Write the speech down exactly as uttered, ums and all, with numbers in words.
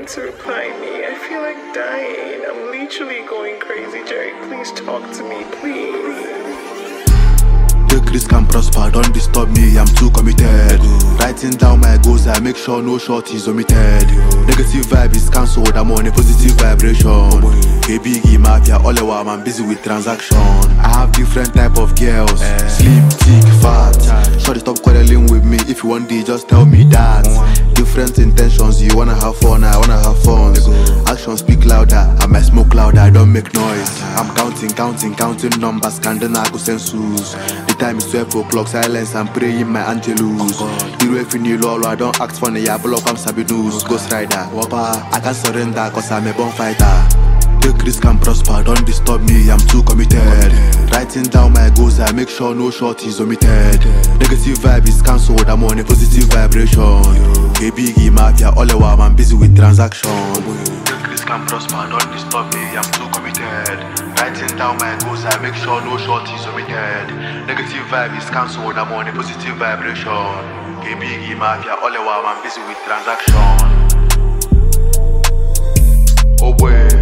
to reply me. I feel like dying. I'm literally going crazy, Jerry. Please talk to me, please. Take risk and prosper, don't disturb me, I'm too committed. Writing down my goals, I make sure no short is omitted. Negative vibe is cancelled, I'm on a positive vibration. K Biggie Mafia, all the while I'm busy with transaction. I have different type of girls, slim, thick, fat. Shorty, stop quarreling with me, if you want D, just tell me that. Different intentions, you wanna have fun, I wanna have fun. Actions speak louder, I might smoke louder, I don't make noise. I'm counting, counting, counting numbers, counting consensus. The time is twelve o'clock, silence, I'm praying my angelus. You if you need lolo, I don't act funny, I block, I'm sabi news. Ghost rider, wapa, I can't surrender, cause I'm a born fighter. Take risk and prosper, don't disturb me, I'm too committed. Writing down my goals, I make sure no short is omitted. Negative vibe is cancelled, I'm on a positive vibration. K Biggie Mafia, all the while I'm busy with transaction. Take risk and prosper, don't disturb me, I'm too committed. Writing down my goals, I make sure no short is omitted. Negative vibe is cancelled, I'm on a positive vibration. K Biggie Mafia, all the while I'm busy with transaction. Oh boy.